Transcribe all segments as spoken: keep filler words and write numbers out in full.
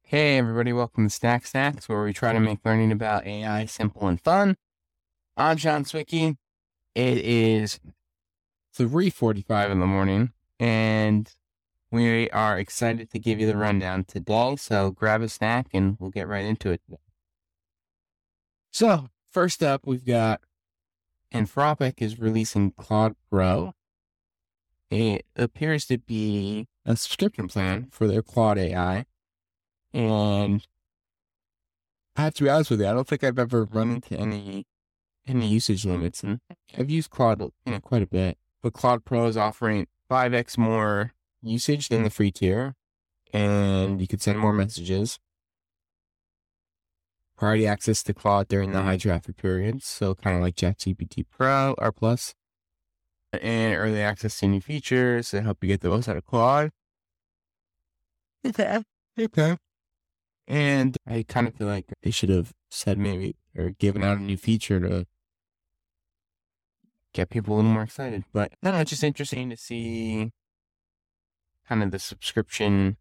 Hey everybody, welcome to Stack Stacks, where we try to make learning about A I simple and fun. I'm John Swicky. It is three forty-five in the morning, and we are excited to give you the rundown today, so grab a snack and we'll get right into it today. So, first up, we've got Anthropic is releasing Claude Pro. It appears to be a subscription plan for their Claude A I. And I have to be honest with you, I don't think I've ever run into any any usage limits. And I've used Claude you know, quite a bit. But Claude Pro is offering five x more usage than the free tier. And you can send more messages. Priority access to Claude during the high traffic periods. So kind of like ChatGPT Pro or Plus. And early access to new features to help you get the most out of Claude. Okay. Okay. And I kind of feel like they should have said maybe, or given out a new feature to get people a little more excited. But I don't know, it's just interesting to see kind of the subscription,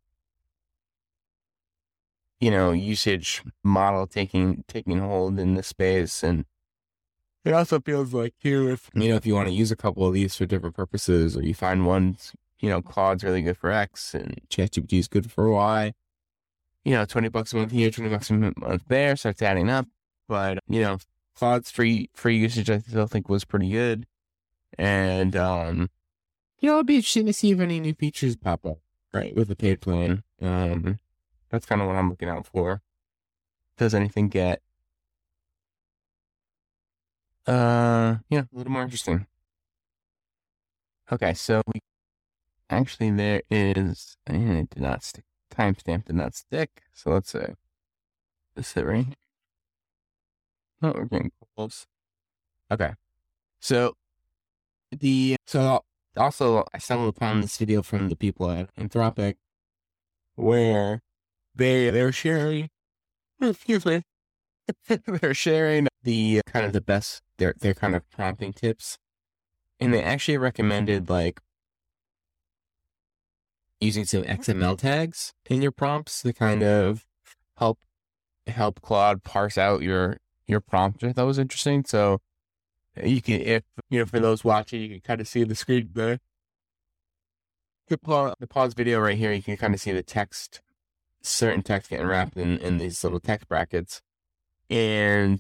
you know, usage model taking taking hold in this space. And it also feels like here, if, you know, if you want to use a couple of these for different purposes, or you find one, you know, Claude's really good for X and ChatGPT is good for Y. You know, twenty bucks a month here, twenty bucks a month there, starts adding up. But, you know, Claude's free free usage, I still think, was pretty good. And, um, you know, it'll be interesting to see if any new features pop up, right, with the paid plan. Um, that's kind of what I'm looking out for. Does anything get, uh, you know, a little more interesting? Okay, so we, actually there is, and it did not stick. Timestamp did not stick, so let's say this is right here. Oh, we're getting close. Okay, so the so also I stumbled upon this video from the people at Anthropic where they they're sharing, excuse me, they're sharing the kind of the best their their kind of prompting tips, and they actually recommended like using some X M L tags in your prompts to kind of help help Claude parse out your your prompt. I thought was interesting. So you can, if you know, for those watching, you can kind of see the screen there. The pause, the pause video right here, you can kind of see the text, certain text getting wrapped in, in these little text brackets. And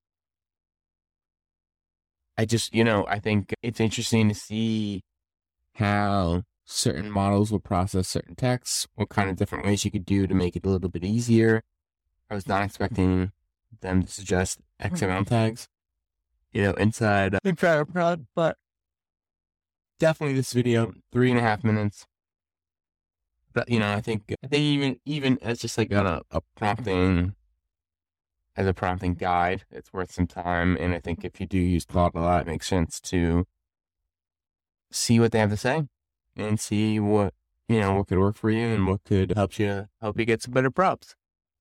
I just, you know, I think it's interesting to see how certain models will process certain texts, what kind of different ways you could do to make it a little bit easier. I was not expecting them to suggest X M L tags, you know, inside, inside a prod, but definitely this video, three and a half minutes. But, you know, I think, I think even, even as just like a, a prompting, as a prompting guide, it's worth some time. And I think if you do use Claude a lot, it makes sense to see what they have to say and see what, you know, what could work for you and what could help you, help you get some better prompts.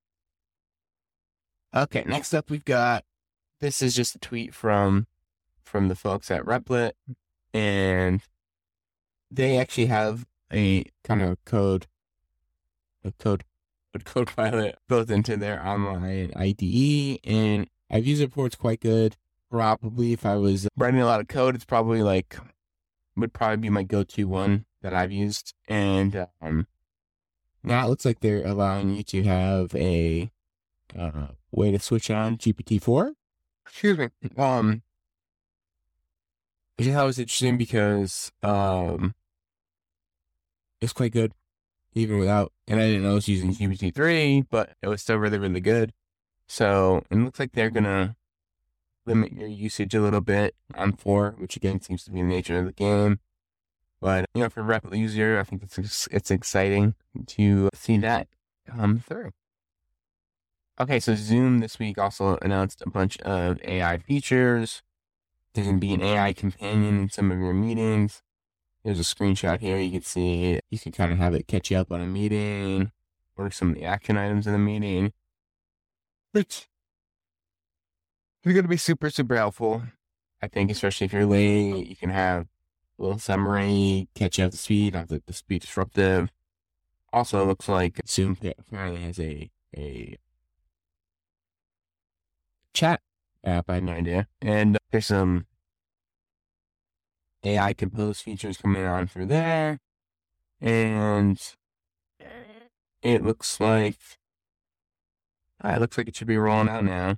Okay, next up we've got, this is just a tweet from, from the folks at Replit, and they actually have a kind of code, a code, a Copilot built into their online I D E, and I've used it before, it's quite good. Probably if I was writing a lot of code, it's probably like, would probably be my go-to one that I've used. And um, now it looks like they're allowing you to have a uh, way to switch on G P T four. Excuse me. Um, which I thought was interesting because um, it's quite good, even without, and I didn't know I was using G P T three, but it was still really, really good. So it looks like they're going to limit your usage a little bit on four, which again seems to be the nature of the game. But, you know, for a Replit user, I think it's it's exciting to see that come through. Okay, so Zoom this week also announced a bunch of A I features. There's going to be an A I companion in some of your meetings. There's a screenshot here. You can see, you can kind of have it catch you up on a meeting or some of the action items in the meeting. Which is going to be super, super helpful. I think, especially if you're late, you can have a little summary, catch you up to speed, not the, the speed disruptive. Also, it looks like Zoom apparently has a a chat app. I had no idea. And there's some A I compose features coming on through there. And it looks like uh, it looks like it should be rolling out now.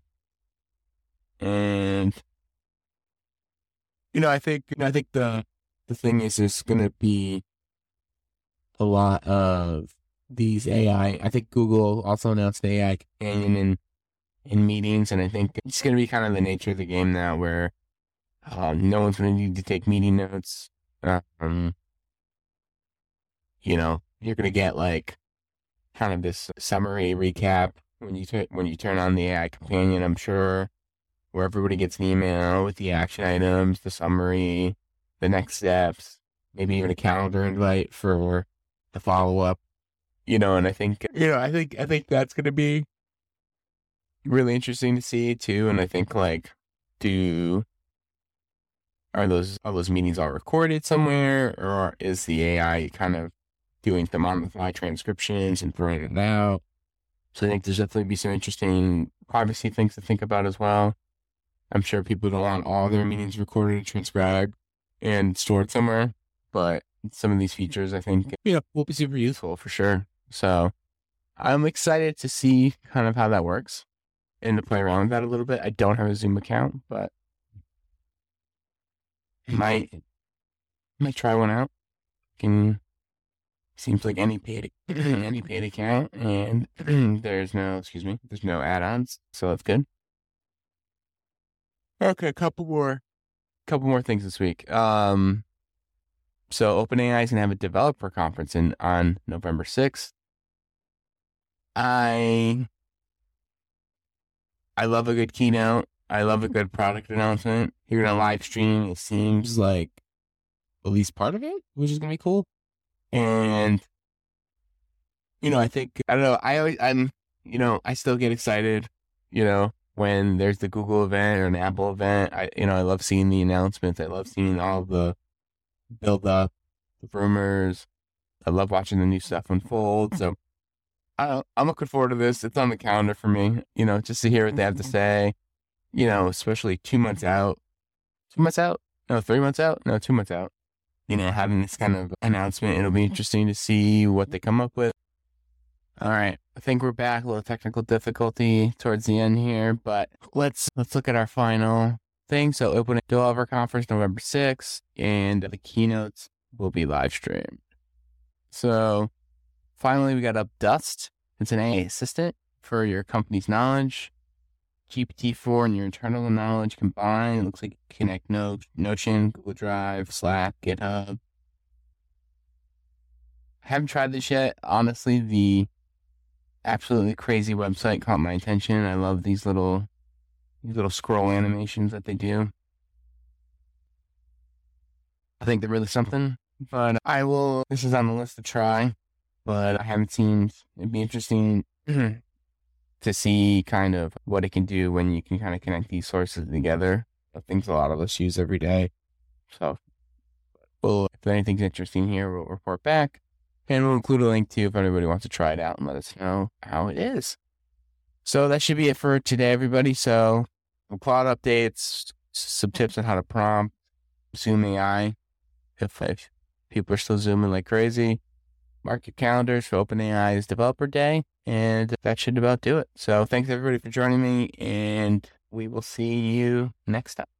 And you know, I think you know, I think the the thing is there's gonna be a lot of these A I. I think Google also announced the A I companion in in meetings, and I think it's gonna be kind of the nature of the game now, where um, no one's gonna need to take meeting notes. Um, you know, you're gonna get like kind of this summary recap when you t- when you turn on the A I companion. I'm sure where everybody gets an email with the action items, the summary, the next steps, maybe even a calendar invite for the follow up. You know, and I think you know, I think I think that's gonna be really interesting to see too. And I think like, do are those are those meetings all recorded somewhere, or is the A I kind of doing some on the fly transcriptions and throwing it out? So I think there's definitely be some interesting privacy things to think about as well. I'm sure people don't want all their meetings recorded, transcribed, and stored somewhere, but some of these features I think you know will be super useful for sure. So I'm excited to see kind of how that works and to play around with that a little bit. I don't have a Zoom account, but might might try one out. Can seems like any paid any paid account, and there's no excuse me, there's no add-ons, so that's good. Okay, a couple more, couple more things this week. Um, so OpenAI is gonna have a developer conference in on November sixth. I I love a good keynote. I love a good product announcement. You're gonna live stream. It seems like at least part of it, which is gonna be cool. And you know, I think I don't know. I always I'm you know I still get excited. You know, when there's the Google event or an Apple event. I you know I love seeing the announcements. I love seeing all the build up, the rumors. I love watching the new stuff unfold. So I don't, I'm looking forward to this. It's on the calendar for me. You know, just to hear what they have to say. You know, especially two months out. Two months out? No, three months out? No, two months out. You know, having this kind of announcement, it'll be interesting to see what they come up with. All right, I think we're back. A little technical difficulty towards the end here, but let's let's look at our final thing. So, open developer conference November sixth, and the keynotes will be live streamed. So, finally, we got up Dust. It's an A I assistant for your company's knowledge. G P T four and your internal knowledge combined. It looks like you connect no- Notion, Google Drive, Slack, GitHub. I haven't tried this yet. Honestly, the absolutely crazy website caught my attention. I love these little these little scroll animations that they do. I think they're really something. But I will. This is on the list to try, but I haven't seen. It'd be interesting to see kind of what it can do when you can kind of connect these sources together. The things a lot of us use every day. So, well, if anything's interesting here, we'll report back. And we'll include a link too if anybody wants to try it out and let us know how it is. So that should be it for today, everybody. So, Claude updates, some tips on how to prompt, Zoom A I, if, if people are still zooming like crazy. Mark your calendars for OpenAI's Developer Day, and that should about do it. So thanks everybody for joining me, and we will see you next time.